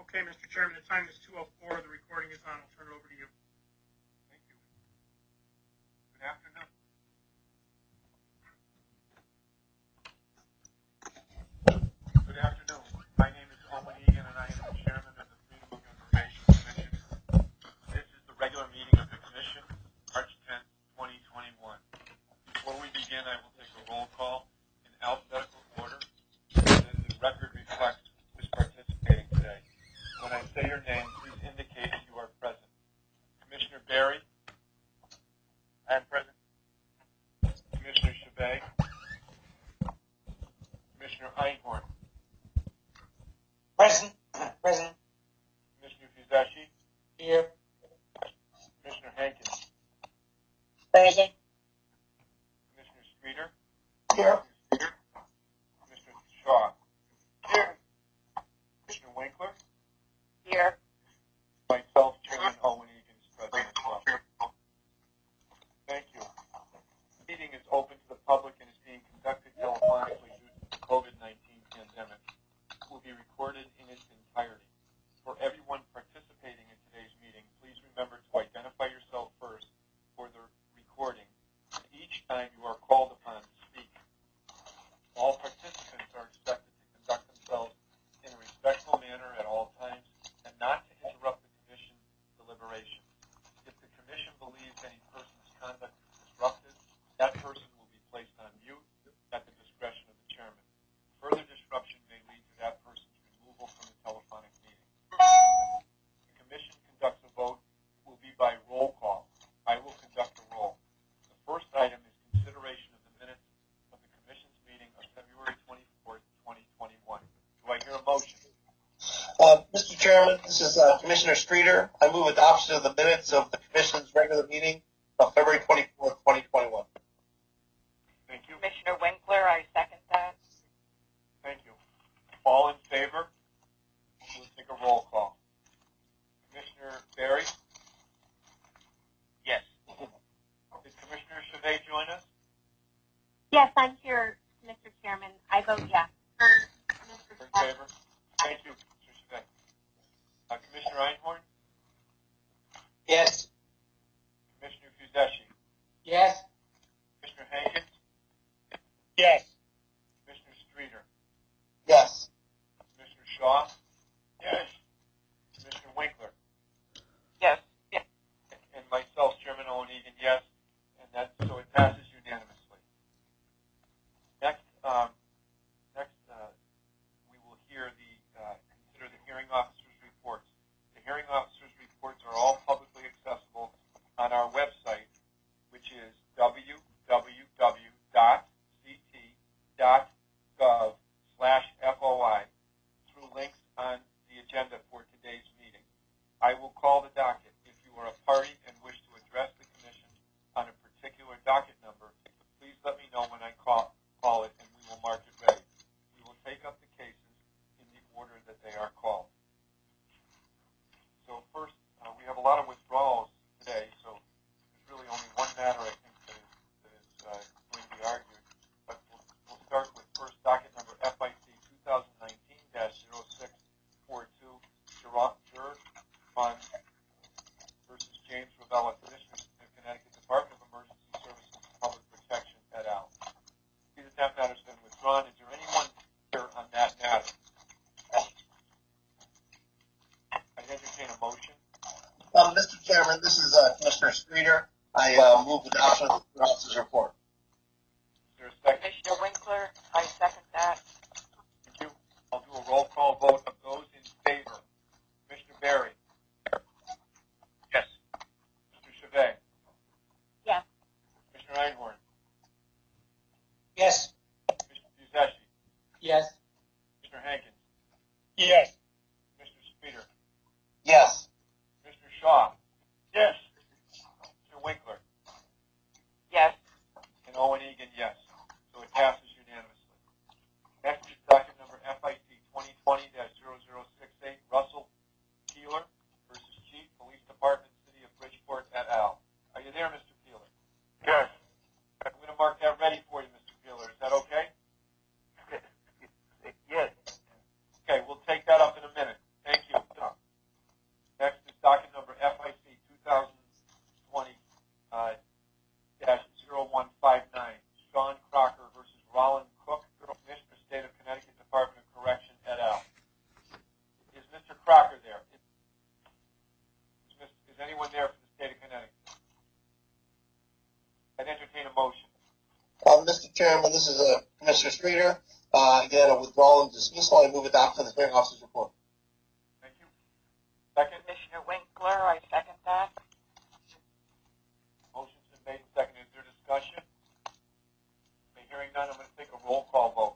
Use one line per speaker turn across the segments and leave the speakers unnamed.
Okay, Mr. Chairman, the time is 2:04. The recording is on. I'll turn it over to you.
Thank you. Good afternoon. Good afternoon. My name is Owen Egan, and I am the chairman of the Freedom of Information Commission. This is the regular meeting of the Commission, March 10th, 2021. Before we begin, I will take a roll call in alphabetical order so that the record reflects who is participating today. When I say your name, please indicate that you are present. Commissioner Barry? I am present. Commissioner Chabet? Commissioner Einhorn?
Present. Present.
Commissioner Fuzeshi?
Here.
Commissioner Hankins?
Present.
Commissioner Streeter?
Here.
Commissioner Shaw? Here. Commissioner Winkler?
Here.
Myself, Chairman Owen Egan, is present as well. Thank you. The meeting is open to the public and is being conducted telephonically due to the COVID-19 pandemic. It will be recorded in its entirety. For everyone participating in today's meeting, please remember to identify yourself first for the recording each time you are called upon to speak. All participants are expected to conduct themselves in a respectful manner at all times and not to interrupt the Commission's deliberations. If the Commission believes any person's conduct is disruptive, that person will be placed on mute at the discretion of the Chairman. Further disruption may lead to that person's removal from the telephonic meeting. The Commission conducts a vote will be by roll call. I will conduct a roll. The first item is consideration of the minutes of the Commission's meeting of February 24th, 2021. Do I hear a motion?
Mr. Chairman, this is Commissioner Streeter. I move adoption of the minutes of the Commission's regular meeting of February 24th, 2021.
Thank you.
Commissioner Winkler, I second that.
Thank you. All in favor? We'll take a roll call. Commissioner Barry?
Yes.
Did Commissioner Chabet join us?
Yes, I'm here, Mr. Chairman. I vote yes.
In favor? Thank you, Mr. Chabet. Commissioner Einhorn?
Yes.
Commissioner Fuzeshi?
Yes.
Commissioner Hankins?
Yes.
Commissioner Streeter?
Yes.
Commissioner Shaw? Yes. Commissioner Winkler?
Yes.
And myself, Chairman Owen Egan, yes. And that, so it passes unanimously. Next, we will consider the hearing officer's reports. The hearing officer's reports are all publicly accessible on our website, which is www.ct.gov/FOI through links on the agenda for today's meeting. I will call the docket. If you are a party and wish to address the Commission on a particular docket number, please let me know when I call it, and we will mark it ready. We will take up the cases in the order that they are called. So first, we have a lot of withdrawals today, so there's really only one matter, I think, that is going to be argued. But we'll start with first docket number FIC 2019-0642, Juror Fund versus James Ravella, Commissioner of Connecticut Department of Emergency Services and Public Protection, et al. See that matter has been withdrawn. Is there anyone here on that matter? I entertain a motion.
Mr. Chairman, this is Commissioner Streeter. I move adoption of the officer's report.
Is there a second?
Commissioner Winkler, I second that.
Thank you. I'll do a roll call vote of those in favor. Commissioner Barry?
Yes.
Mr. Chabet?
Yes.
Commissioner Einhorn?
Yes.
Commissioner Fuzeshi?
Yes.
Commissioner Hankins?
Yes.
Commissioner Streeter?
Yes.
Commissioner Shaw? Yes. Commissioner Winkler?
Yes.
Chairman, this is Commissioner Streeter. Again, a withdrawal and dismissal. I move adoption of the hearing officer's report.
Thank you. Second.
Commissioner Winkler, I second that.
Motion's been made and seconded. Is there discussion? Hearing none, I'm going to take a roll call vote.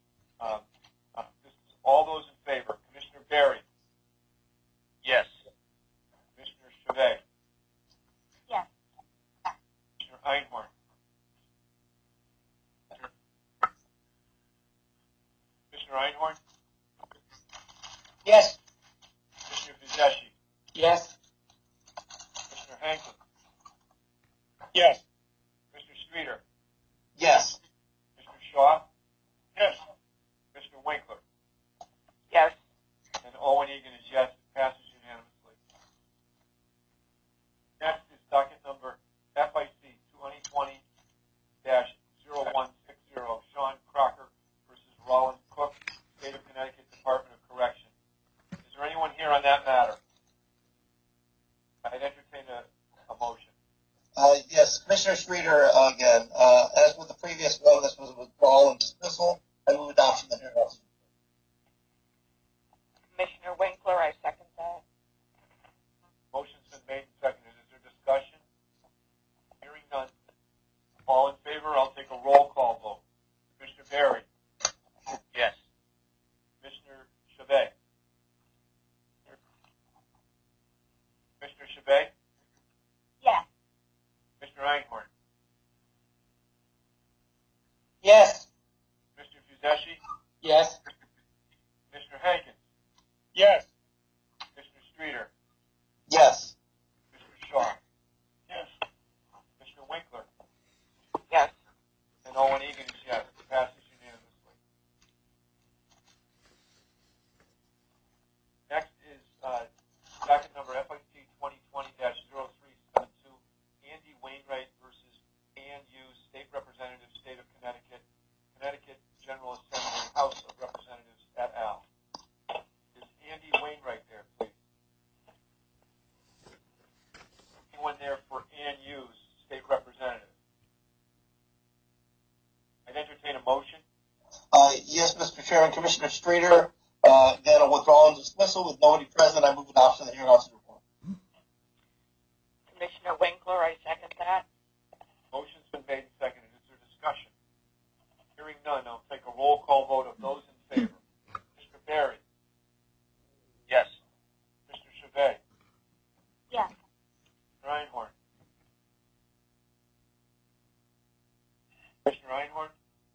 All those in favor, Commissioner Berry? Yes. Commissioner Chavez?
Yes.
Commissioner Einhorn? Commissioner Einhorn?
Yes.
Commissioner Vizeshi?
Yes.
Commissioner Hankin?
Yes.
Commissioner Streeter?
Yes.
Commissioner Shaw?
Yes.
Commissioner Winkler?
Yes.
And Owen Egan is yes. It passes unanimously. Next is docket number FIC 2020-0160, Sean Crocker versus Rollins Cook, State of Connecticut Department of Correction. Is there anyone here on that matter? I'd entertain a motion.
Yes, Commissioner Streeter again. As with the previous one, this was a withdrawal and dismissal. I move adoption of the hearing officer's report.
Commissioner Winkler, I second that.
Motion's been made and seconded. Is there discussion? Hearing none. All in favor, I'll take a roll call vote. Commissioner Berry? Yes. Commissioner Chavez? Commissioner Chavez?
Yes.
Commissioner Einhorn?
Yes.
Commissioner Fuzeshi?
Yes.
Commissioner Hankins?
Yes.
Commissioner Streeter?
Yes.
Commissioner Shaw?
Yes.
Commissioner Winkler?
Yes.
And Owen Egan is yes. It passes unanimously. Next is docket number FIC 2020-0372, Andy Wainwright versus ANU State Representative, State of Connecticut, Connecticut General Assembly, House of Representatives et al. Is Andy Wainwright there, please? Anyone there for ANU's State Representative? I'd entertain a motion.
Yes, Mr. Chairman, Commissioner Streeter. Again, a withdrawal and dismissal with nobody present. I move adoption of the hearing officer's report.
Commissioner Winkler, I second that.
Motion's been made and seconded. Is there discussion? Hearing none, I'll take a roll call vote of those in favor. Mr. Berry? Yes. Mr. Chavez?
Yes.
Mr. Einhorn? Commissioner Einhorn?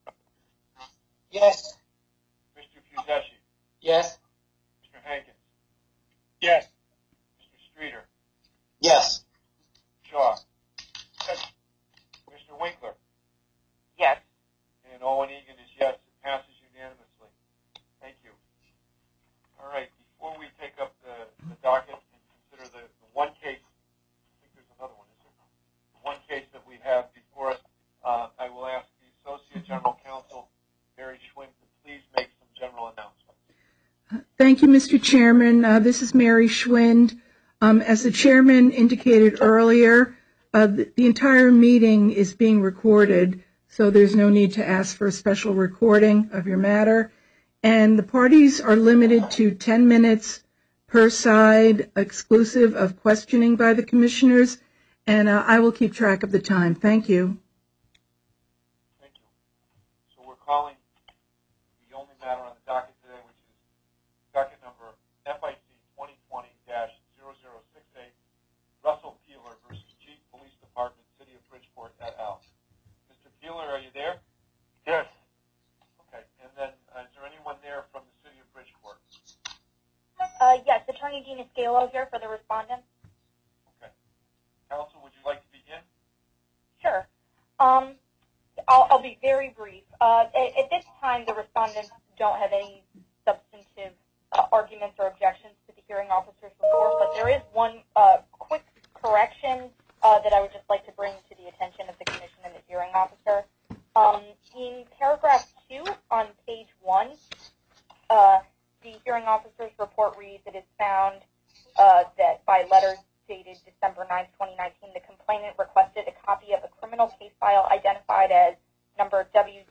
Yes.
Mr. Fuzeshi?
Yes.
Mr. Hankins?
Yes.
Mr. Streeter?
Yes.
Shaw? Commissioner Winkler?
Yes.
And Owen Egan is yes. It passes unanimously. Thank you. All right. Before we take up the docket and consider the one case, I think there's another one, is there? The one case that we have before us, I will ask the Associate General Counsel, Mary Schwinn, to please make some general announcements.
Thank you, Mr. Chairman. This is Mary Schwind. As the chairman indicated earlier, the entire meeting is being recorded, so there's no need to ask for a special recording of your matter. And the parties are limited to 10 minutes per side, exclusive of questioning by the commissioners, and I will keep track of the time. Thank you.
Thank you. So we're calling the only matter on the docket today, which is docket number FIC 2020-0068, Russell Peeler versus Chief Police Department, City of Bridgeport et al. Mr. Peeler, are you there?
Yes.
Okay. And then is there anyone there from the City of Bridgeport?
Yes, Attorney Gina Scalo here for the respondent.
Okay. Counsel, would you like to begin?
Sure. I'll be very brief. At this time, the respondents don't have any substantive arguments or objections to the hearing officer's report, but there is one quick correction that I would just like to bring to the attention of the commission and the hearing officer. In paragraph 2 on page 1, the hearing officer's report reads, it is found that by letter dated December 9, 2019, the complainant requested a copy of a criminal case file identified as number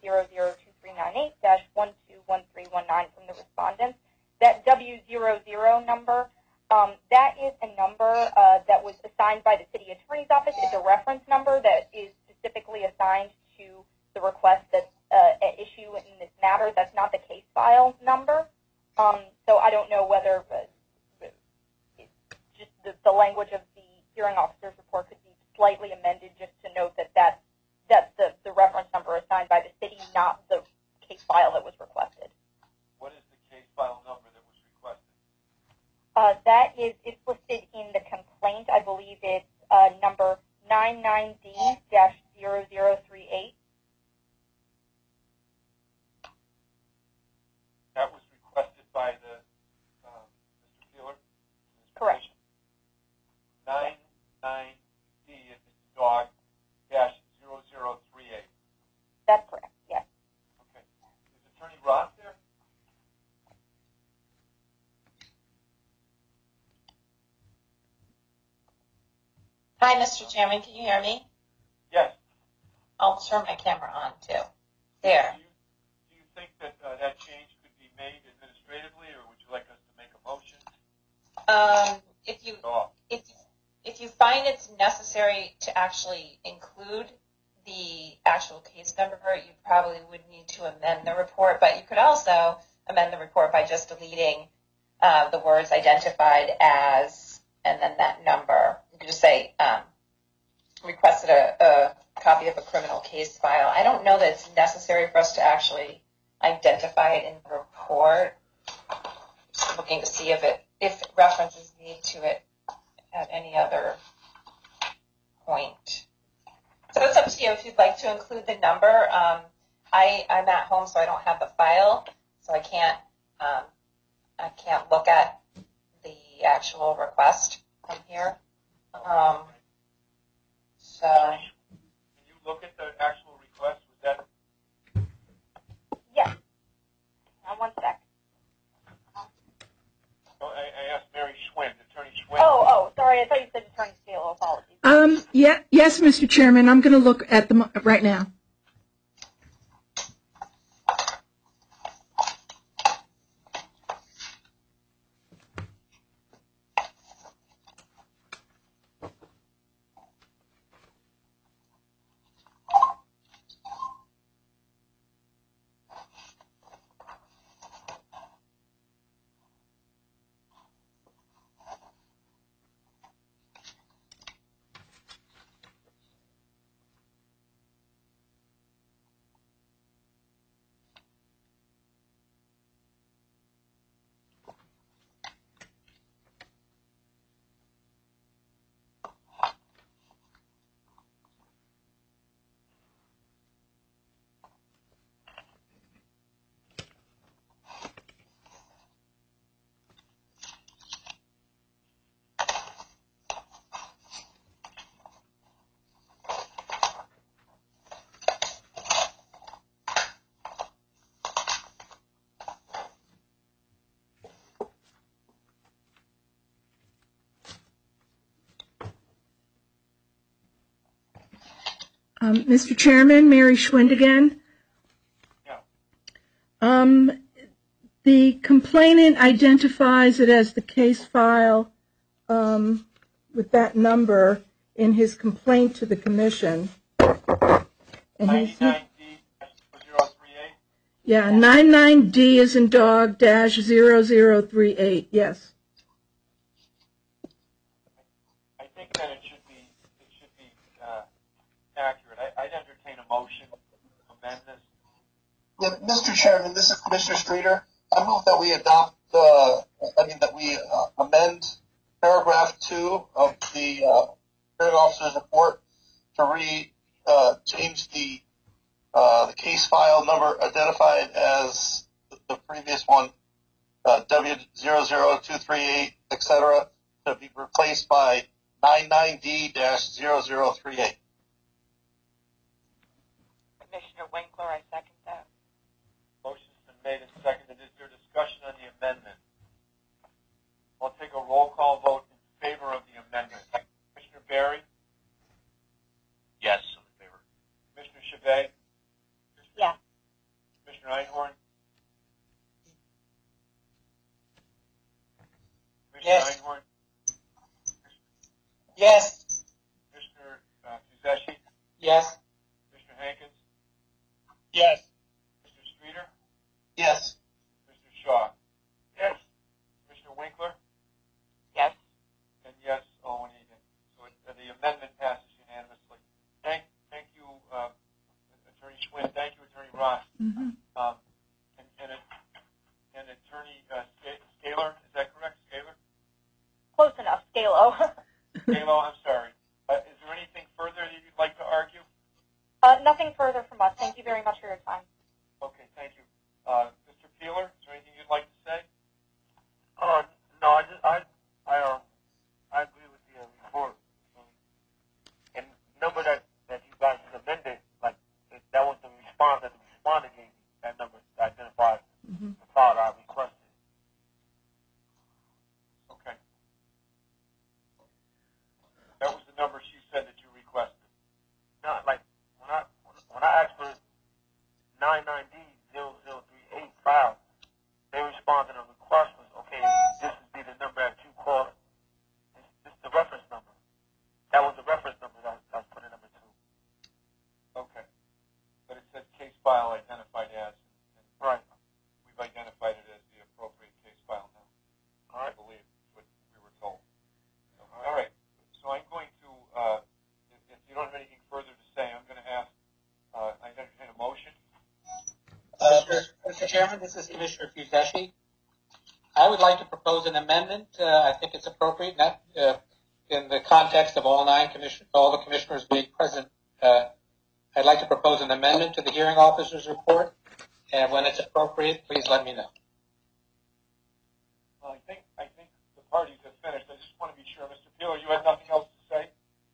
W002398-121319 from the respondents. That W00 number, that is a number that was assigned by the city attorney's office. It's a reference number that is specifically assigned to the request that's at issue in this matter. That's not the case file number. So I don't know whether just the language of the hearing officer's report could be slightly amended just to note that that's the reference number assigned by the city, not the case file that was requested.
What is the case file number that was requested?
It's listed in the complaint. I believe it's number 99D-0038.
That was requested by the Mr. Feeler?
Correct.
99D is dog dash 0038.
That's correct, yes.
Okay. Is Attorney Roth there?
Hi, Mr. Chairman. Can you hear me?
Yes.
I'll turn my camera on, too. There.
Do you think that that change could be made administratively, or would you like us to make a motion?
If you find it's necessary to actually include the actual case number, you probably would need to amend the report, but you could also amend the report by just deleting the words identified as, and then that number. You could just say, requested a copy of a criminal case file. I don't know that it's necessary for us to actually identify it in the report. Just looking to see if references need to it at any other point. So it's up to you if you'd like to include the number. I'm at home, so I don't have the file, so I can't look at the actual request from here. So
Can you look at the actual request? Was that?
Yes. Now, one sec.
Oh, I asked Mary Schwind, Attorney Schwind.
Oh, sorry. I thought you said Attorney Steele. Apologies.
Yes, Mr. Chairman. I'm going to look at them right now. Mr. Chairman, Mary Schwind again.
Yeah.
The complainant identifies it as the case file with that number in his complaint to the commission. And
99D-0038?
Yeah, 99D is in dog -0038, yes.
I think that it should be accurate. I'd entertain a motion to amend this.
Yeah, Mr. Chairman, this is Commissioner Streeter. I move that we amend paragraph 2 of the hearing officer's report to change the case file number identified as the previous one, W00238, etc., to be replaced by 99D-0038.
Commissioner Winkler, I second that.
Motion's been made and seconded. Is there discussion on the amendment? I'll take a roll call vote in favor of the amendment. Commissioner Barry?
Yes, I'm in favor.
Commissioner Chavez? Yes. Commissioner Fuseshi?
Yes.
Commissioner Hankins?
Yes.
Mr. Streeter?
Yes.
Mr. Shaw?
Yes.
Commissioner Winkler?
Yes.
And yes, Owen Egan. So the amendment passes unanimously. Thank you, Attorney Schwinn. Thank you, Attorney Ross.
Mhm.
And Attorney Scaler, is that correct? Scaler?
Close enough, Scalo.
Scalo, I'm sorry. Is there anything further that you'd like to argue?
Nothing further from us. Thank you very much for your time.
Okay, thank you. Mr. Peeler, is there anything you'd like to say?
No, I agree with the report. And number that you guys amended, like, that was the response that the respondent gave me. That number identified
Mhm.
the file I requested.
Okay. That was the number she said that you requested.
Not like when I asked for 99D0038 file, they responded a request was, okay, this would be the number that you called. This is the reference number. That was the reference number that was put in number 2.
Okay. But it said case file identified as, and
Right.
we've identified it as the appropriate case file now.
All right.
I believe what we were told. All right. So I'm going to, if you don't have anything further to say, I'm going to ask, I entertain a motion.
Mr. Chairman, this is Commissioner Fuseshi. I would like to propose an amendment. I think it's appropriate, not in the context of all the commissioners being present. I'd like to propose an amendment to the hearing officer's report, and when it's appropriate, please let me know.
Well, I think the parties have finished. I just want to be sure, Mr. Peeler, you had nothing else to say?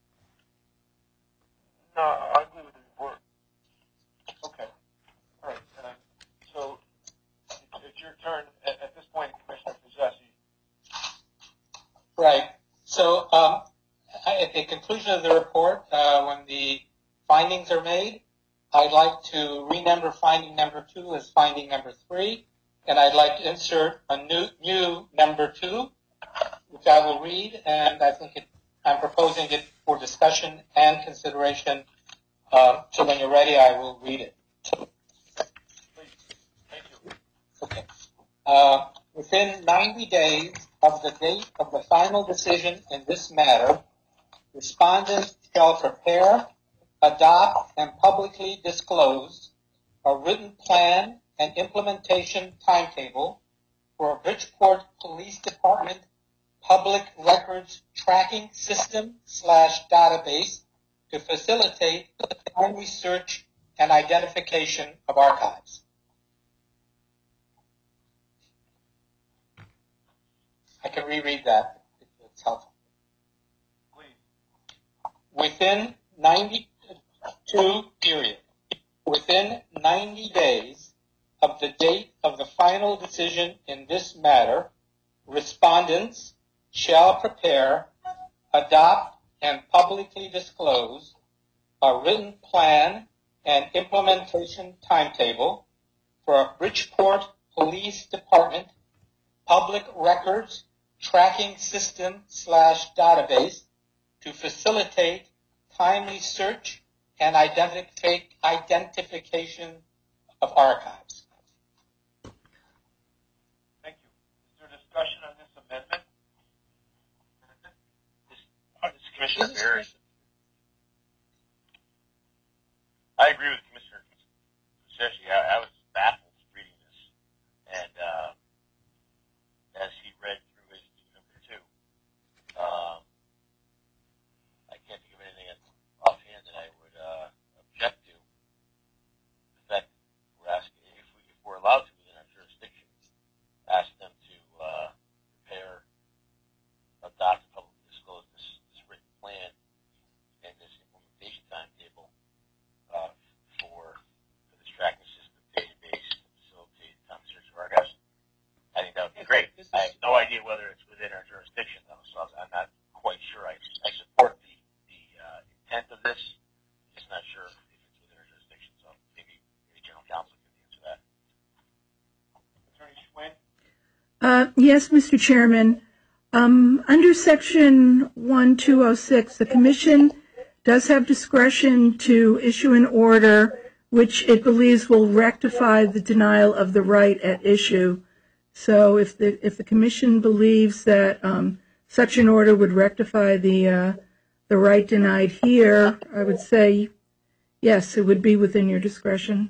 No, I agree with the report.
Okay. All right. So it's your turn at this point, Commissioner Fuseshi.
Right. So at the conclusion of the report, when the findings are made, I'd like to renumber finding number 2 as finding number 3, and I'd like to insert a new number 2, which I will read, and I think I'm proposing it for discussion and consideration. So when you're ready, I will read it.
Please. Thank you.
Okay. Within 90 days of the date of the final decision in this matter, respondents shall prepare, adopt, and publicly disclose a written plan and implementation timetable for a Bridgeport Police Department public records tracking system /database to facilitate timely search and identification of archives. I can reread that if it's helpful.
Please.
Within 90 days of the date of the final decision in this matter, respondents shall prepare, adopt, and publicly disclose a written plan and implementation timetable for a Bridgeport Police Department public records tracking system /database to facilitate timely search and identification of archives.
Thank you. Is there discussion on this amendment?
This is Commissioner Barry. I agree with Commissioner Fuseshi. I was baffled reading this, and as he read through his number 2, I can't think of anything offhand that I would object to. The fact that we're asking, if we're allowed to within our jurisdiction, ask them to prepare, adopt, and publicly disclose this written plan and this implementation timetable for this tracking system database to facilitate time search of archives. I think that would be great. I have no idea whether it's within our jurisdiction, though, so I'm not quite sure. I support the intent of this. I'm just not sure if it's within our jurisdiction, so maybe General Counsel can answer that.
Attorney Schwinn?
Yes, Mr. Chairman. Under Section 1206, the Commission does have discretion to issue an order which it believes will rectify the denial of the right at issue. So if the Commission believes that such an order would rectify the right denied here, I would say yes, it would be within your discretion.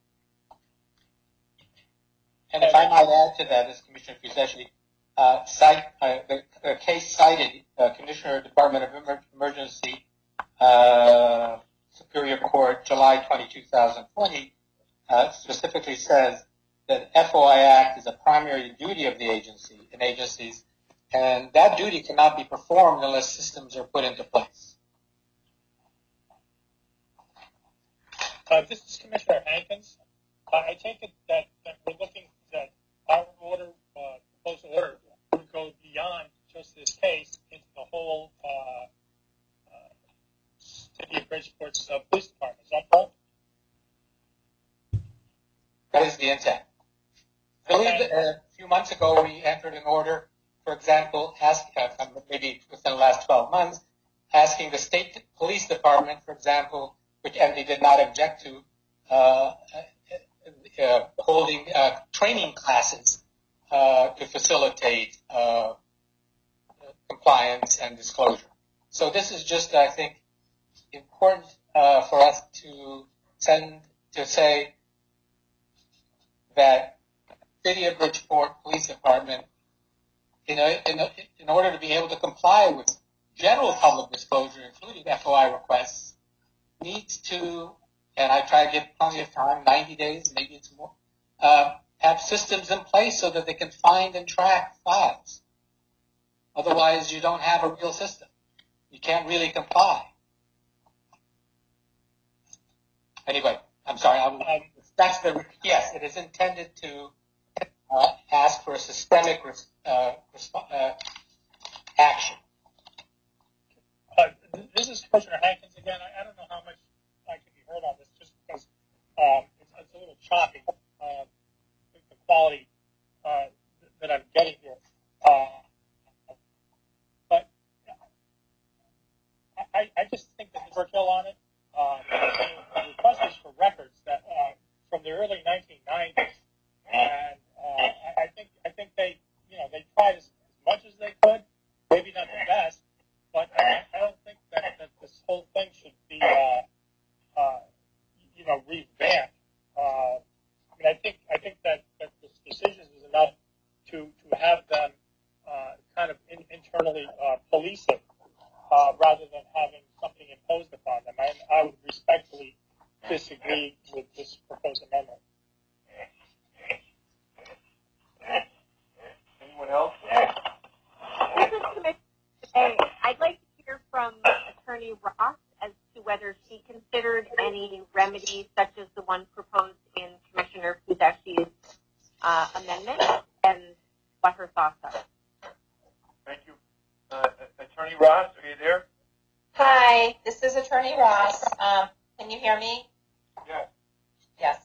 And if I might add to that, as Commissioner Fusecci, the case cited, Commissioner Department of Emergency, Superior Court, July 20, 2020, specifically says that FOI Act is a primary duty of the agency and agencies, and that duty cannot be performed unless systems are put into place.
This is Commissioner Hankins. I take it that we're looking that our order, proposed order, would go beyond just this case into the whole City of Bridgeport's police department. Is that correct?
That is the intent. I believe that a few months ago we entered an order, for example, maybe within the last 12 months, asking the state police department, for example, which MD did not object to, holding training classes to facilitate compliance and disclosure. So this is just, I think, important for us to say that City of Bridgeport Police Department, in order to be able to comply with general public disclosure, including FOI requests, needs to, and I try to give plenty of time, 90 days, maybe it's more, have systems in place so that they can find and track files. Otherwise, you don't have a real system. You can't really comply. Anyway, I'm sorry. Yes, it is intended to ask for a systemic action.
This is Commissioner Hankins again. I don't know how much I can be heard on this, just because it's a little choppy, the quality that I'm getting here. But I just think that there's overkill on it. The request is for records that from the early 1990s, and I think they tried as much as they could, maybe not the best, but I don't think that this whole thing should be revamped. I think that this decision is enough to have them kind of internally police it rather than having something imposed upon them. I would respectfully disagree with this proposed amendment.
Anyone else?
This is Commissioner today. I'd like to hear from Attorney Ross as to whether she considered any remedies such as the one proposed in Commissioner Fusecci's amendment and what her thoughts are.
Thank you. Attorney Ross, are you there?
Hi, this is Attorney Ross. Can you hear me?
Yes.
Yes.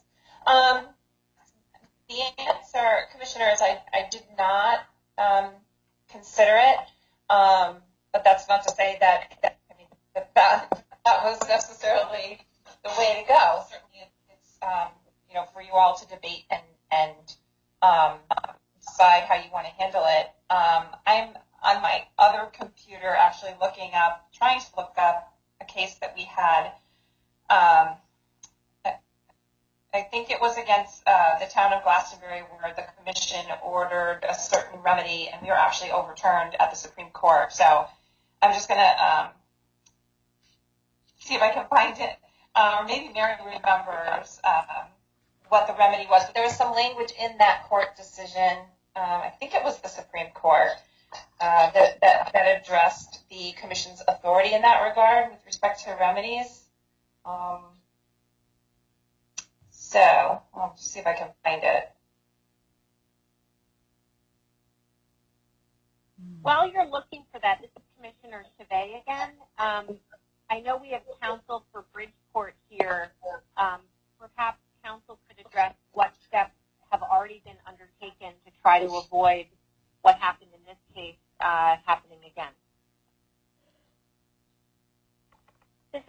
The answer, Commissioners, I did not consider it, but that's not to say that was necessarily the way to go. Certainly, it's for you all to debate and decide how you want to handle it. I'm on my other computer actually trying to look up a case that we had. I think it was against the town of Glastonbury where the commission ordered a certain remedy and we were actually overturned at the Supreme Court. So I'm just going to see if I can find it. Or maybe Mary remembers what the remedy was. But there was some language in that court decision, I think it was the Supreme Court, that addressed the commission's authority in that regard with respect to remedies. So I'll just see if I can find it.
While you're looking for that, this is Commissioner Chavez again. I know we have counsel for Bridgeport here. Perhaps counsel could address what steps have already been undertaken to try to avoid what happened in this case happening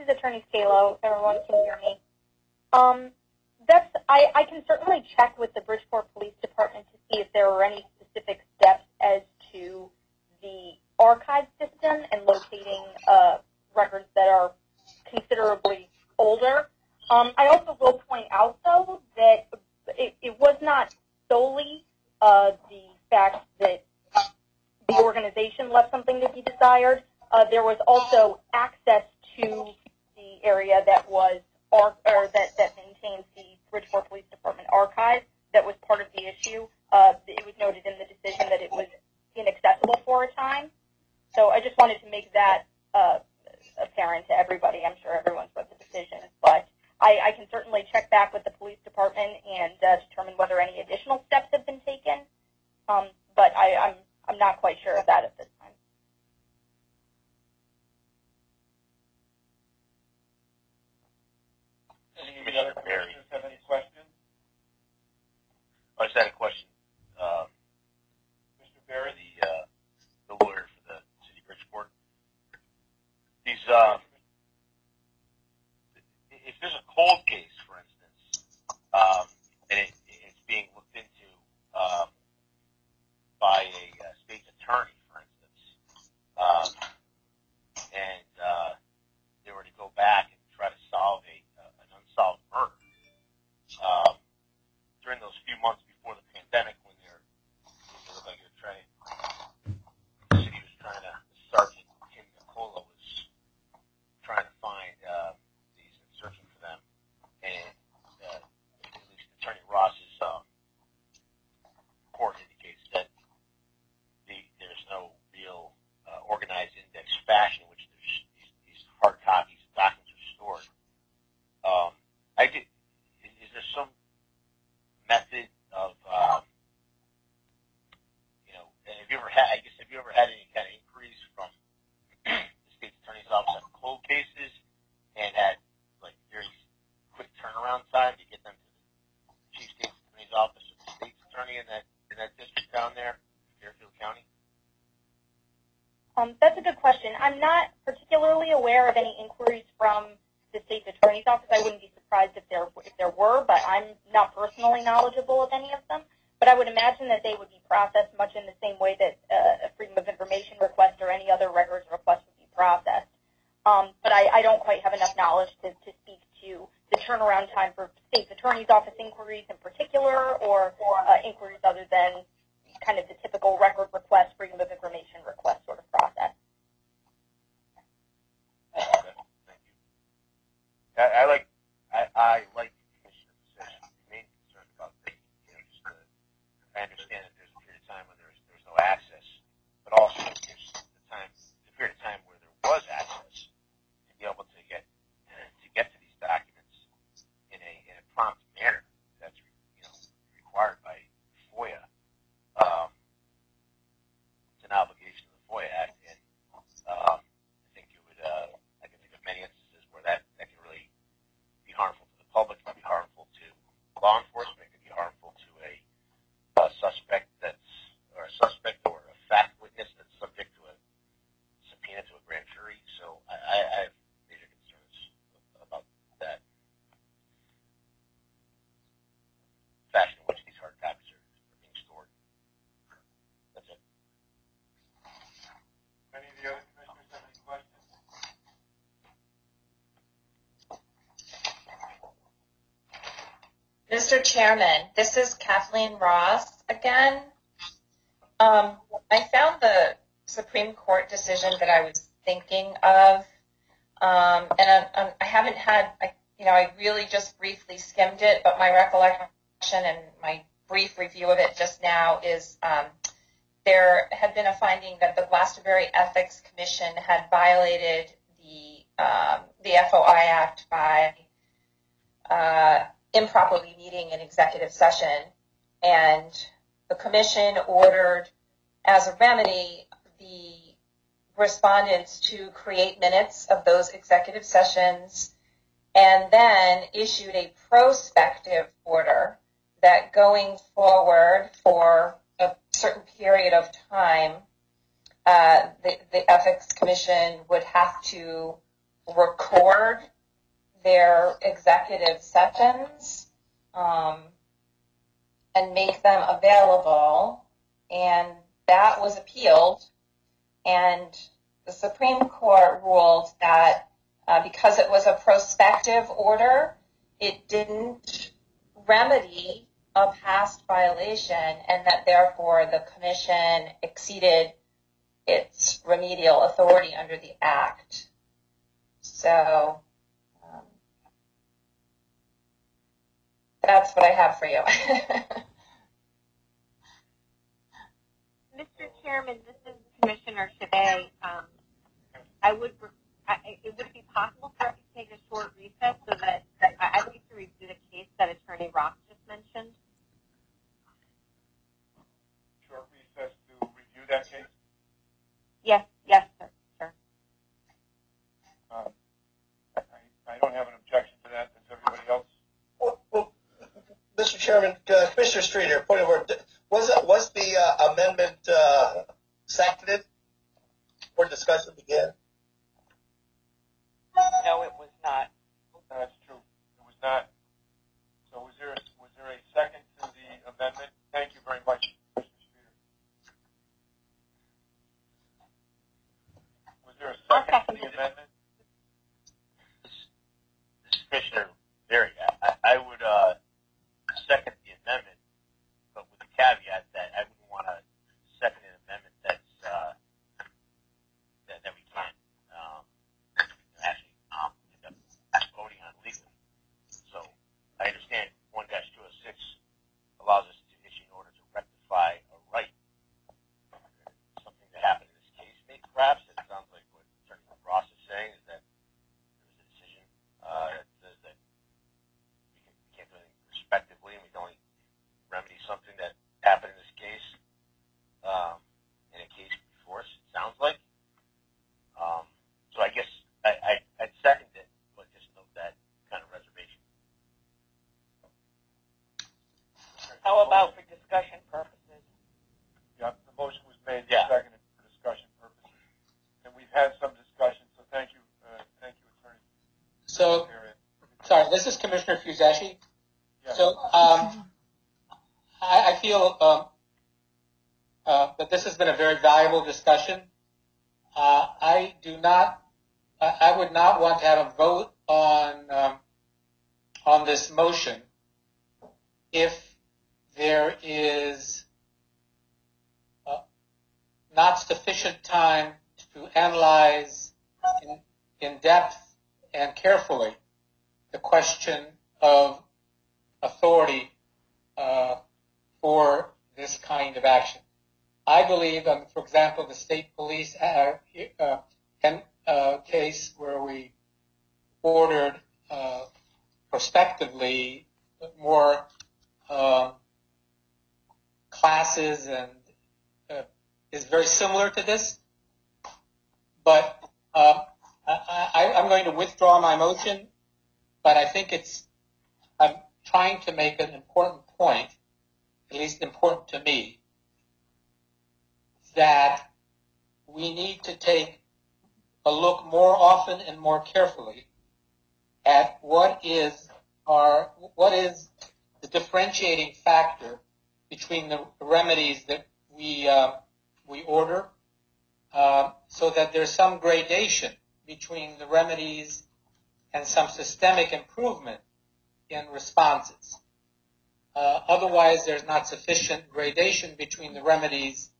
Attorney Scalo, if everyone can hear me. I can certainly check with the Bridgeport Police Department to see if there are any specific steps as to the archive system and locating records that are considerably older. I also will point out, though, that it was not solely the fact that the organization left something to be desired. There was also access to the area that was that maintains the Bridgeport Police Department archive that was part of the issue. It was noted in the decision that it was inaccessible for a time. So I just wanted to make that apparent to everybody. I'm sure everyone's read the decision, but I can certainly check back with the police department and determine whether any additional steps have been taken. But I'm not quite sure of that at this time.
Any other commissioners have any questions?
I just had a question.
Mr. Barrett?
The lawyer for the city of Bridgeport. If there's a cold case, for instance, and it's being looked into by a state's attorney, for instance, and they were to go back and try to solve an unsolved murder, during those few months before the pandemic, when they looked like they're trying, the city was trying to, Sergeant Tim Nicola was trying to find these and searching for them, and at least Attorney Ross's report indicates that there's no real organized index fashion in which these hard copies of documents are stored. Is there some method of, have you ever had any kind of inquiries from the state's attorney's office on cold cases and had like very quick turnaround time to get them to the chief state's attorney's office or the state's attorney in that district down there, Fairfield County?
That's a good question. I'm not particularly aware of any inquiries from the state's attorney's office. I wouldn't be surprised if there were, but I'm not personally knowledgeable of any of them. But I would imagine that they would be processed much in the same way that a Freedom of Information request or any other records request would be processed. But I don't quite have enough knowledge to speak to the turnaround time for state's attorney's office inquiries in particular, or inquiries other than kind of the typical record request, Freedom of Information request sort of process.
Okay, thank you. I like Commissioner Position. The main concern about this, I understand that there's a period of time when there's no access, but also there's the period of time where there was access to be able to get to these documents in a prompt manner that's required by FOIA. It's an obligation of the FOIA Act, and I think I can think of many instances where that can really be harmful to the public, it can be harmful to law enforcement, it can be harmful to a suspect or a fact witness that's subject to a subpoena to a grand jury. So I have major concerns about that fashion in which these hard copies are being stored. That's it.
Any of the other commissioners have any questions?
Mr. Chairman, this is Kathleen Ross again. I found the Supreme Court decision that I was thinking of, and I haven't had, I really just briefly skimmed it, but my recollection and my brief review of it just now is there had been a finding that the Glastonbury Ethics Commission had violated the FOI Act by improperly meeting an executive session, and the commission ordered as a remedy the respondents to create minutes of those executive sessions and then issued a prospective order that going forward for a certain period of time, the Ethics Commission would have to record their executive sessions and make them available, and that was appealed, and the Supreme Court ruled that because it was a prospective order, it didn't remedy a past violation, and that therefore the Commission exceeded its remedial authority under the Act. So that's what I have for you.
Mr. Chairman, this is Commissioner Chabet. It would be possible for us to take a short recess so that I'd like to review the case that Attorney Ross just mentioned.
Short recess to review that case?
Yes, sir.
I don't have an objection to that. Does everybody else?
Well, Mr. Chairman, Commissioner Streeter, point of order. Was the amendment seconded before discussion began?
No, it was not.
That's true. It was not. So was there a second to the amendment? Thank you very much, Mr. Streeter. Was there a second to the amendment?
This is Commissioner Berry. I would second the amendment, but with the caveat that I wouldn't want to second an amendment that we can't actually end up voting on legally. So I understand 1-206 allows us to issue an order to rectify a right. Something that happened in this case, maybe perhaps it sounds like what Attorney Ross is saying is that there was a decision that says that we can't do anything prospectively, and we can only remedy something that happened in this case in a case before us, it sounds like. So I guess I'd second it, but just note that kind of reservation.
How about for discussion purposes?
Yeah, the motion was made,
Yeah.
seconded for discussion purposes. And we've had some discussion, so thank you, Attorney.
So, sorry, this is Commissioner Fusashi.
Yeah.
So, I feel that this has been a very valuable discussion. I would not want to have a vote on this motion if there is not sufficient time to analyze in depth and carefully the question of authority for this kind of action. I believe, for example, the state police case where we ordered prospectively more classes and is very similar to this. But I'm going to withdraw my motion, but I think I'm trying to make an important point, at least important to me, that we need to take a look more often and more carefully at what is the differentiating factor between the remedies that we order, so that there's some gradation between the remedies and some systemic improvement in responses. Otherwise, there's not sufficient gradation between the remedies.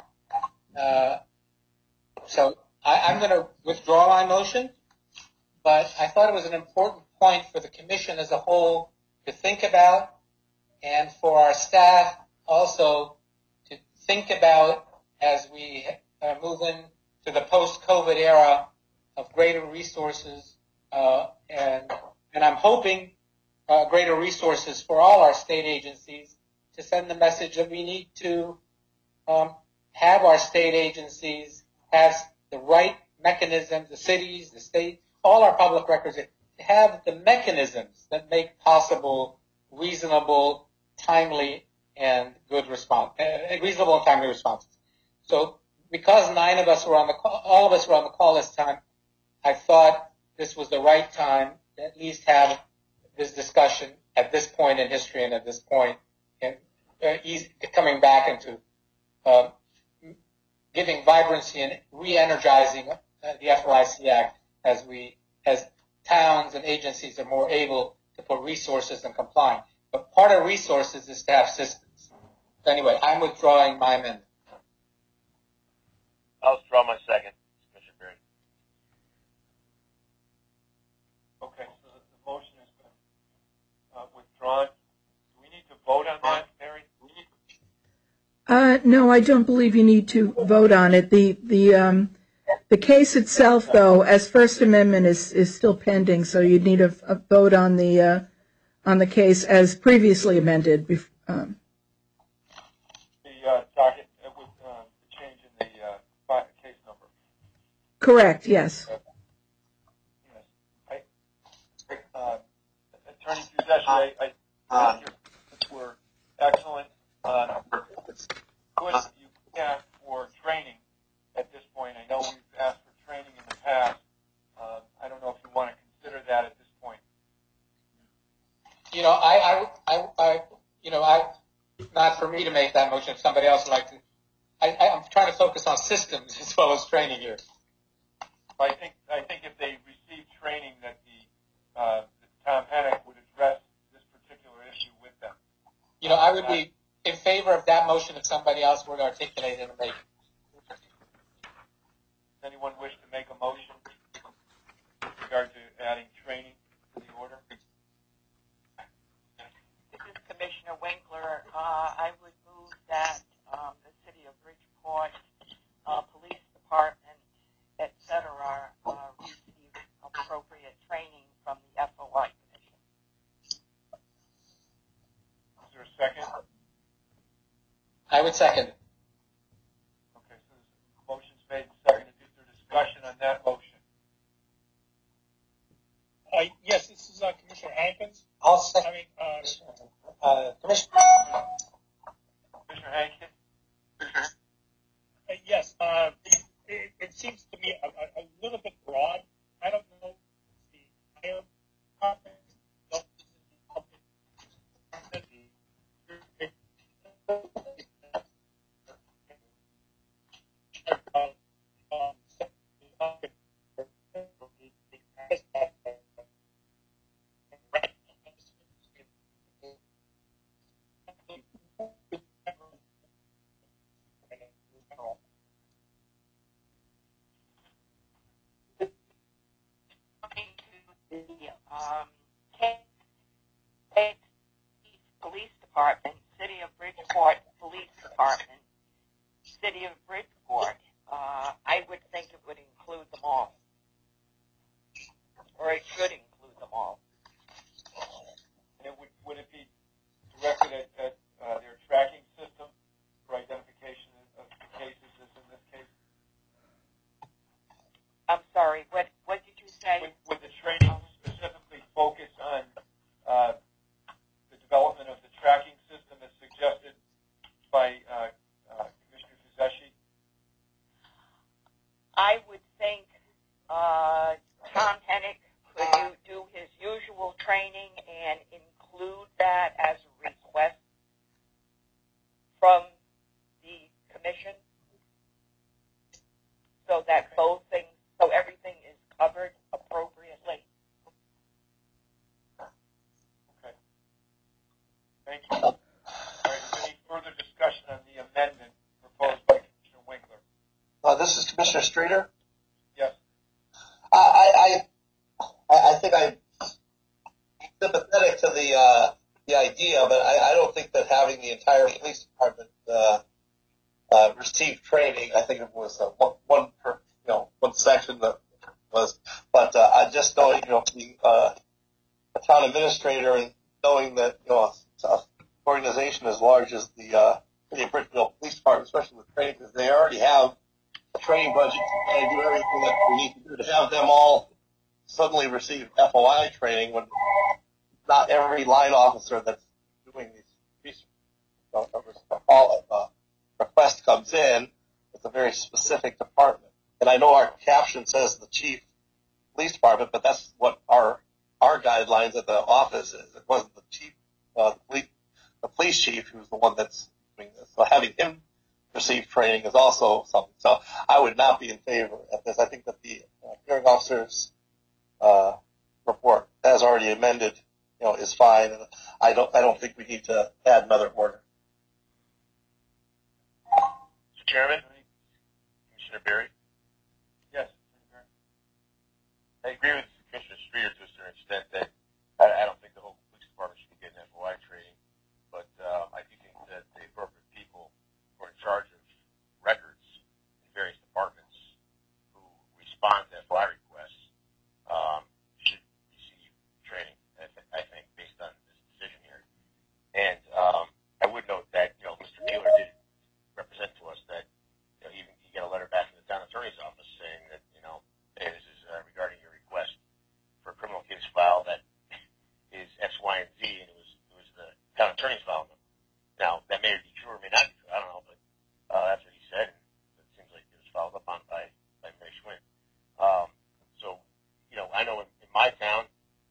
So I'm going to withdraw my motion, but I thought it was an important point for the Commission as a whole to think about, and for our staff also to think about as we move into the post-COVID era of greater resources, and I'm hoping greater resources for all our state agencies, to send the message that we need to have our state agencies have the right mechanisms, the cities, the state, all our public records, have the mechanisms that make possible reasonable, timely, and good response, reasonable and timely responses. So, because all of us were on the call this time, I thought this was the right time to at least have this discussion at this point in history and at this point in coming back into giving vibrancy and re-energizing the FOIC Act as towns and agencies are more able to put resources and complying. But part of resources is to have systems. So anyway, I'm withdrawing my amendment.
I'll withdraw my second, Commissioner Berry.
Okay, so the motion has been withdrawn. Do we need to vote on that, Mary?
No, I don't believe you need to vote on it. The case itself, though, as First Amendment is still pending, so you'd need a vote on the case as previously amended.
The docket with the change in the case number.
Correct. Yes.
Yes. Attorney Fuseshi, I think your were excellent. Good you asked for training at this point. I know we've asked for training in the past. I don't know if you want to consider that at this point.
You know, not for me to make that motion. If somebody else would like to, I'm trying to focus on systems as well as training here.
I think if they receive training, that the Tom Hennick would address this particular issue with them.
You know, I would be in favor of that motion if somebody else were to articulate it and make it.
Does anyone wish to make a motion with regard to adding training to the order?
This is Commissioner Winkler. I would move that the City of Bridgeport Police Department, etc., receive appropriate training from the FOI Commission.
Is there a second?
I would second it.
Okay, so the motion's made and seconded. Is there discussion on that motion?
Yes, this is Commissioner Hankins.
I'll second. Commissioner.
Commissioner Hankins?
Yes, it seems to me a little bit broad. I don't know the higher department.
Police Department, City of Bridgeport Police Department, City of Bridgeport, I would think it would include them all. Or it should include them all.
And would it be directed at their tracking system for identification of the cases as in this case?
I'm sorry, what did you say?
Would the training specifically focus on the development of the tracking system as suggested by Commissioner Fuseshi?
I would think Tom Hennick could do his usual training and include that as a request from the commission so that so everything is covered appropriately.
Okay. Thank you. All right, is there any further discussion on the amendment proposed by Commissioner Winkler?
This is Commissioner Streeter.
Yes.
I think I'm sympathetic to the idea, but I don't think that having the entire police department receive training. I think it was one section that was, but I just knowing being a town administrator and knowing that an organization as large as the City of Bridgeville Police Department, especially with training, because they already have a training budget to do everything that we need to do, to have them all suddenly receive FOI training when not every line officer that's doing these request comes in. It's a very specific department. And I know our caption says the chief police department, but that's what our guidelines at the office is. It wasn't the chief, the police chief who's the one that's doing this. So having him receive training is also something. So I would not be in favor of this. I think that the hearing officer's report, as already amended, is fine. And I don't think we need to add another order.
Mr. Chairman, Commissioner Berry.
Yes.
I agree with Commissioner Streeter to a certain extent that I don't think the whole police department should be getting FOI training, but I do think that the appropriate people who are in charge of records in various departments who respond to FOI requests should receive training, I think, based on this decision here. And I would note that, Mr. Mueller did represent to us that, he got a letter back from the town attorney's office saying that, hey, this is regarding your request for a criminal case file that is X, Y, and Z, and it was the town attorney's file. Now, that may be true or may not be true, I don't know, but that's what he said, and it seems like it was followed up on by Mary Schwinn. So, I know in my town,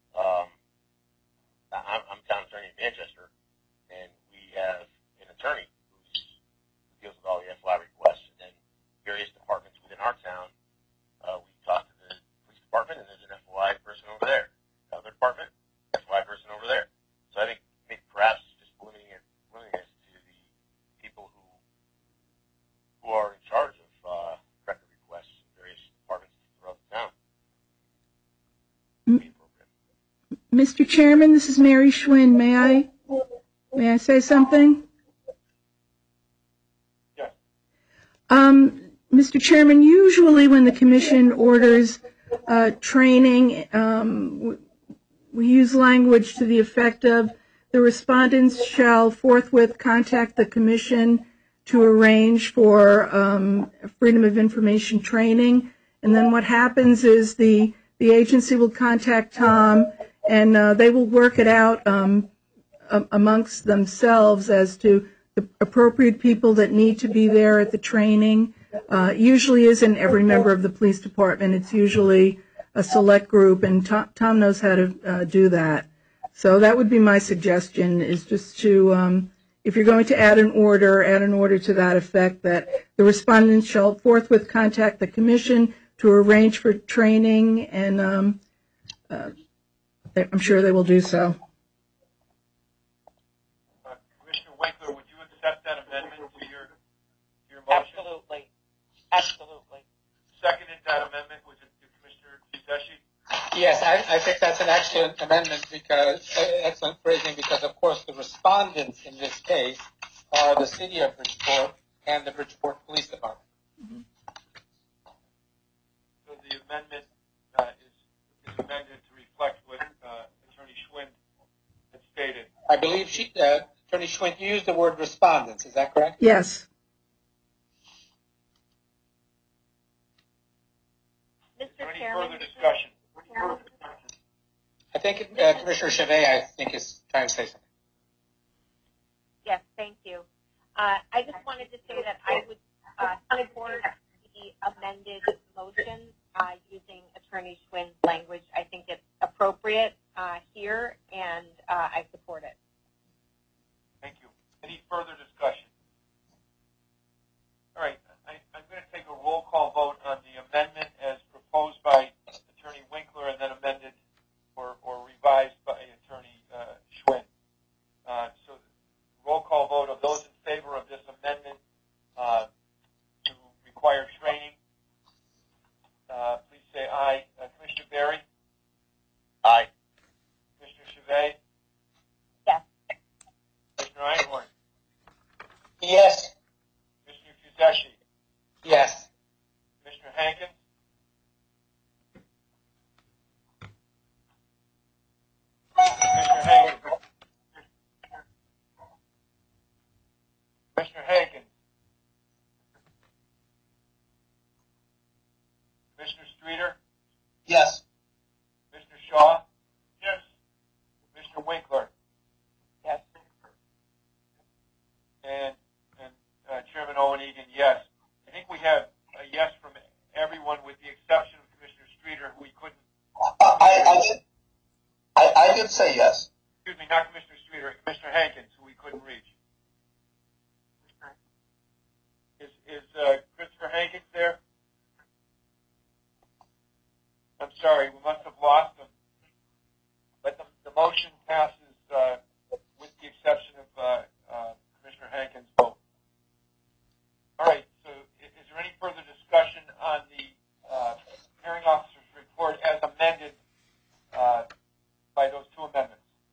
I'm town attorney in Manchester, and we have an attorney who deals with all the FOI requests, and then various departments within our town, we talk to the police department, and there's an FOI person over there. Other department, FOI person over there. So I think maybe perhaps just limiting it to the people who are in charge of record requests in various departments throughout the town.
Mr. Chairman, this is Mary Schwinn. May I say something?
Yes.
Mr. Chairman, usually when the commission orders training, we use language to the effect of the respondents shall forthwith contact the commission to arrange for freedom of information training. And then what happens is the agency will contact Tom, and they will work it out amongst themselves as to the appropriate people that need to be there at the training. Usually isn't every member of the police department. It's usually a select group, and Tom knows how to do that. So that would be my suggestion, is just to, if you're going to add an order to that effect, that the respondents shall forthwith contact the commission to arrange for training, and I'm sure they will do so.
Commissioner Winkler, would you accept that amendment to your motion?
Absolutely.
Seconded that amendment, was it Commissioner Tedeschi?
Yes, I think that's an excellent amendment excellent phrasing, because of course the respondents in this case are the city of Bridgeport and the Bridgeport Police Department.
Mm-hmm. So the amendment is amended to reflect what Attorney Schwinn had stated.
I believe Attorney Schwinn used the word respondents. Is that correct?
Yes.
Mr.
Any
Chairman,
further discussion?
I think Commissioner Chevet, is trying to say something.
yes, thank you. I just wanted to say that I would support the amended motion using Attorney Schwinn's language. I think it's appropriate here, and I support it.
Thank you. Any further discussion? All right, I'm going to take a roll call vote on the amendment as proposed by Attorney Winkler and then amended or revised by Attorney Schwinn. So roll call vote of those in favor of this amendment to require training. Please say aye. Commissioner Berry?
Aye.
Commissioner
did say yes.
Excuse me, not Commissioner Streeter, Commissioner Hankins, who we couldn't reach. Is Christopher Hankins there? I'm sorry, we must have lost him. But the motion passes with the exception of Commissioner Hankins' vote. All right, so is there any further discussion on the hearing officer's report as amended by those two amendments?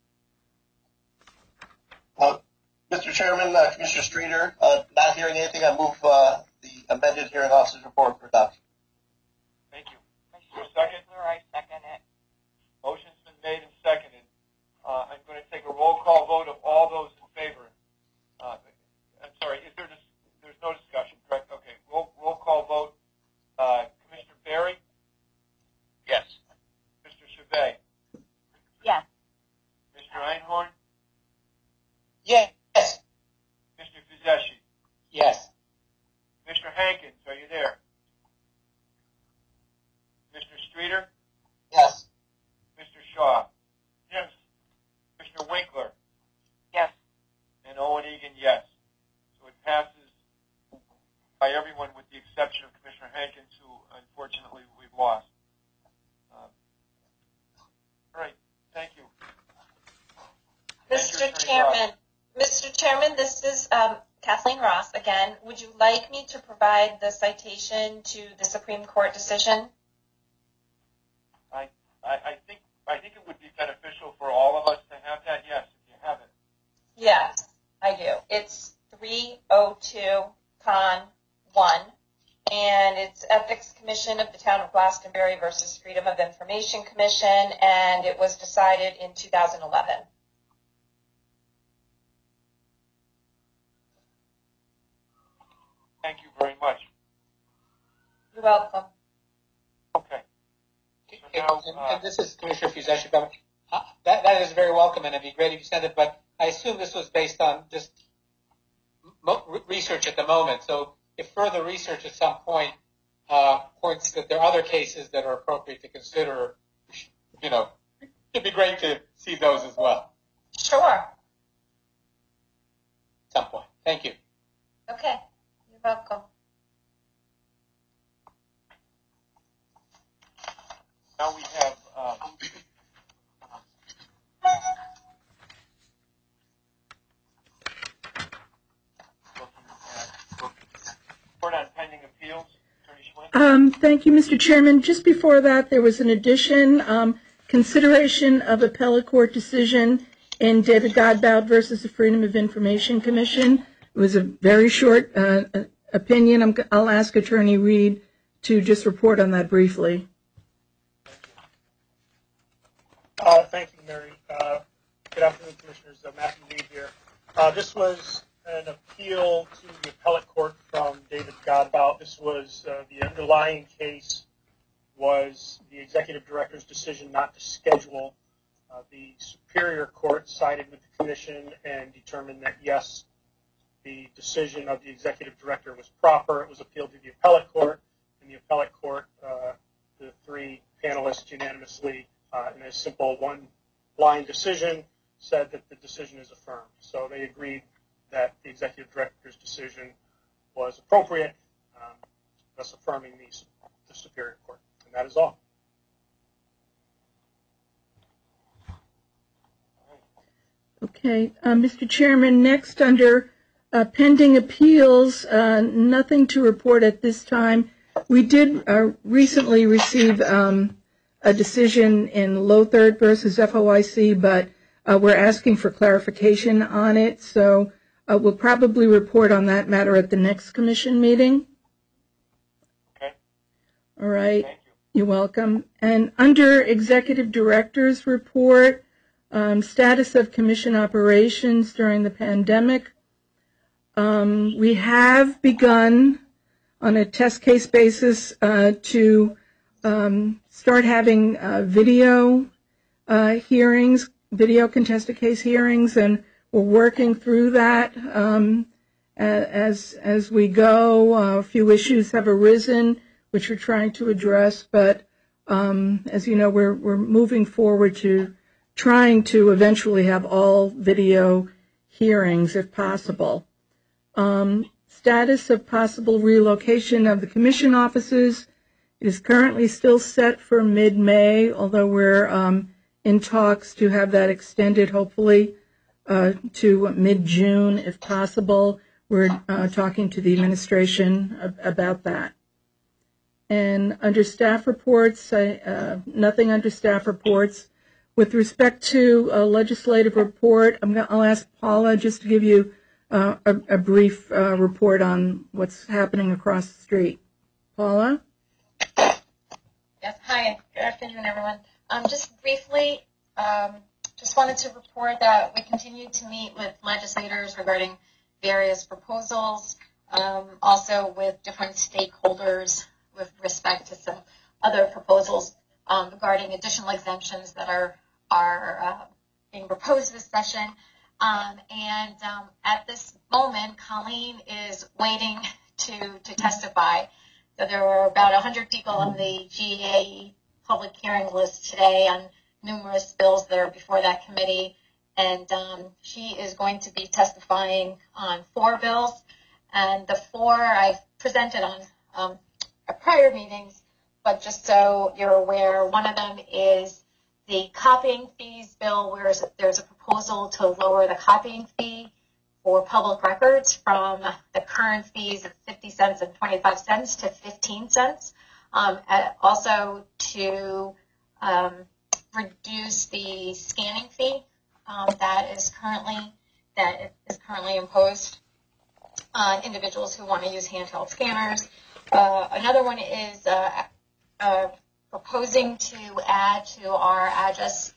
Mr. Chairman, Commissioner Streeter, not hearing anything, I move the amended hearing officer's report for adoption.
Thank you. Second?
I second it.
Motion's been made and seconded. I'm going to take a roll call vote of all those in favor. I'm sorry, there's no discussion, correct? Okay, roll call vote. Commissioner Berry?
Yes.
Mr. Chavez?
Yes.
Mr. Einhorn?
Yes.
Mr. Fizeshi?
Yes.
Mr. Hankins, are you there? Mr. Streeter?
Yes.
Mr. Shaw? Yes. Mr. Winkler?
Yes.
And Owen Egan, yes. So it passes by everyone with the exception of Commissioner Hankins, who unfortunately we've lost. All right. Thank you.
Mr. Chairman, this is Kathleen Ross again. Would you like me to provide the citation to the Supreme Court decision?
I think it would be beneficial for all of us to have that. Yes, if you have it.
Yes, I do. It's 302 Con 1, and it's Ethics Commission of the Town of Glastonbury versus Freedom of Information Commission, and it was decided in 2011.
Thank you very much.
You're welcome.
Okay. So now,
And this is Commissioner Fizeshi. That is very welcome, and it'd be great if you sent it, but I assume this was based on just research at the moment. So if further research at some point points that there are other cases that are appropriate to consider, it'd be great to see those as well.
Sure.
At some point. Thank you.
Okay. You're welcome.
now we have report on pending appeals. Attorney Schwinn.
Thank you, Mr. Chairman. Just before that, there was an addition, consideration of appellate court decision in David Godbout versus the Freedom of Information Commission. It was a very short opinion. I'll ask Attorney Reed to just report on that briefly.
Thank you, Mary. Good afternoon, Commissioners. Matthew Reed here. This was an appeal to the appellate court from David Godbout. This was the underlying case was the executive director's decision not to schedule. The Superior Court sided with the commission and determined that, yes, the decision of the executive director was proper. It was appealed to the appellate court, and the appellate court, the three panelists unanimously, in a simple one-line decision, said that the decision is affirmed. So they agreed that the executive director's decision was appropriate, thus affirming the Superior Court. And that is all.
Okay, Mr. Chairman, next under pending appeals, nothing to report at this time. We did recently receive a decision in Lothard versus FOIC, but we're asking for clarification on it, so we'll probably report on that matter at the next commission meeting.
Okay.
All right.
Thank you.
You're welcome. And under executive director's report, status of commission operations during the pandemic, we have begun on a test case basis to start having video hearings, video contested case hearings, and we're working through that as we go. A few issues have arisen which we're trying to address, but as you know, we're moving forward to trying to eventually have all video hearings if possible. Status of possible relocation of the commission offices is currently still set for mid-May, although we're in talks to have that extended, hopefully, to mid-June if possible. We're talking to the administration about that. And under staff reports, nothing under staff reports. With respect to a legislative report, I'll ask Paula just to give you a brief report on what's happening across the street. Paula?
Yes, hi. Good afternoon, everyone. Just briefly, just wanted to report that we continue to meet with legislators regarding various proposals, also with different stakeholders with respect to some other proposals regarding additional exemptions that are being proposed this session. At this moment, Colleen is waiting to testify. So there were about 100 people on the GAE public hearing list today on numerous bills that are before that committee. And she is going to be testifying on 4 bills. And the 4 I've presented on prior meetings, but just so you're aware, one of them is the copying fees bill, where there's a proposal to lower the copying fee for public records from the current fees of 50 cents and 25 cents to 15 cents. Also to reduce the scanning fee that is currently imposed on individuals who want to use handheld scanners. Another one is proposing to add to our address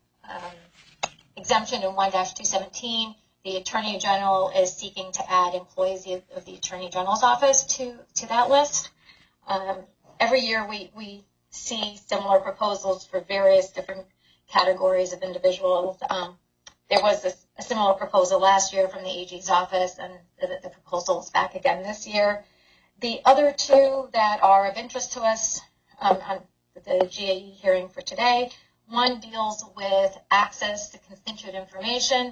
exemption in 1-217. The Attorney General is seeking to add employees of the Attorney General's office to that list. Every year we see similar proposals for various different categories of individuals. There was a similar proposal last year from the AG's office, and the proposal is back again this year. The other 2 that are of interest to us on the GAE hearing for today, one deals with access to constituent information.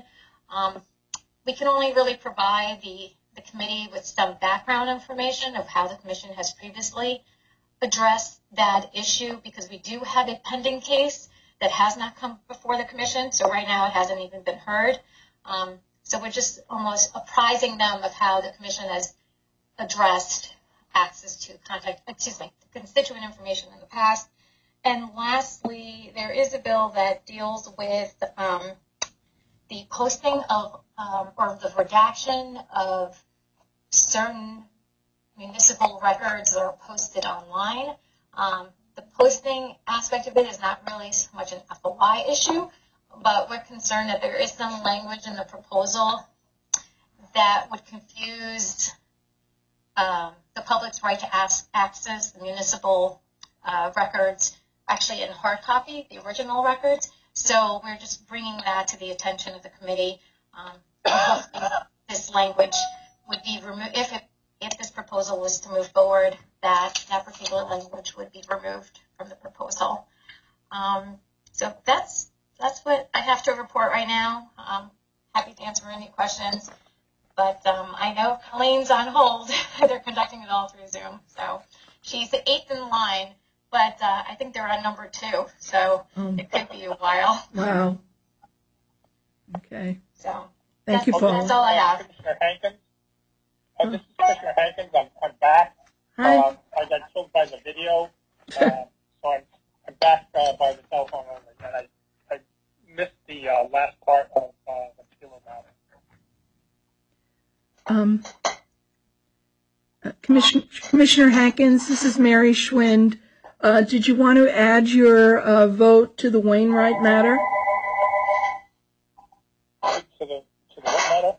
We can only really provide the committee with some background information of how the commission has previously addressed that issue, because we do have a pending case that has not come before the commission, so right now it hasn't even been heard. So we're just almost apprising them of how the commission has addressed access to constituent information in the past. And lastly, there is a bill that deals with the posting of or the redaction of certain municipal records that are posted online. The posting aspect of it is not really so much an FOI issue, but we're concerned that there is some language in the proposal that would confuse the public's right to access the municipal records, actually in hard copy, the original records. So we're just bringing that to the attention of the committee. This language would be removed if this proposal was to move forward. That particular language would be removed from the proposal. So that's what I have to report right now. Happy to answer any questions. But I know Colleen's on hold. They're conducting it all through Zoom. So she's the 8th in line, but I think they're on number 2. So it could be a while.
Wow. Okay.
So
thank you, Paul.
That's all I have.
Commissioner Hankins. This is Commissioner Hankins. I'm back.
Hi.
I got told by the video, so I'm back by the telephone only, and I missed the last part of the Peeler matter.
Commissioner Hankins, this is Mary Schwind. Did you want to add your vote to the Wainwright matter?
To the what matter?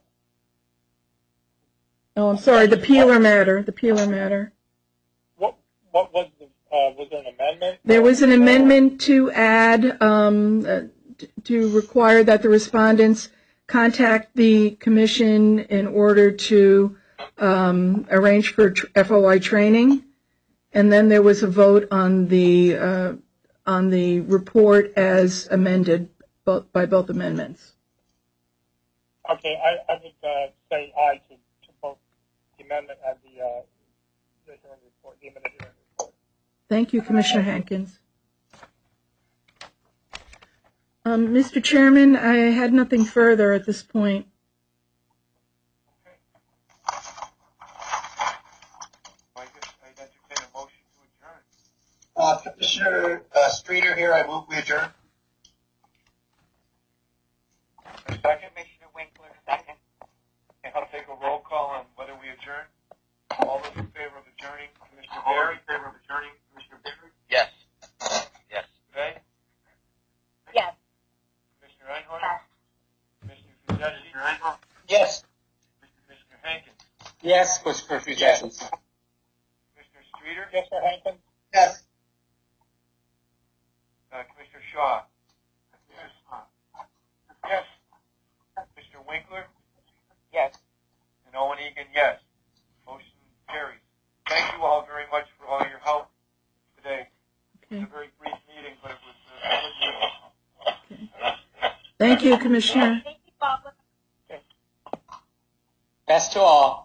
Oh, I'm sorry, the Peeler matter. The Peeler matter.
What was there an amendment?
There was an amendment to add, to require that the respondents contact the commission in order to arrange for FOI training, and then there was a vote on the report as amended both amendments.
Okay, I would say aye to both the amendment and the hearing report, the amended hearing report.
Thank you, Commissioner Hankins. Mr. Chairman, I had nothing further at this point.
I guess I'd entertain a motion to adjourn.
Commissioner Streeter here, I move we adjourn.
A second? Commissioner Winkler, second. And I'll take a roll call on whether we adjourn. All those in favor of adjourning, Commissioner Barry? In favor of adjourning, Commissioner Barry?
Yes. Yes.
Today?
Yes.
Commissioner Einhorn? Commissioner Fuseshi?
Yes.
Commissioner Hankins?
Yes, Commissioner Fuseshi.
Commissioner Streeter?
Yes, for Hankins?
Yes.
Commissioner Shaw? Yes. Commissioner Winkler?
Yes.
And Owen Egan, yes. Motion carries. Thank you all very much for all your help today. It was a very brief meeting, but it was a good meeting.
Thank you, Commissioner.
Thank you, Bob.
Best to all.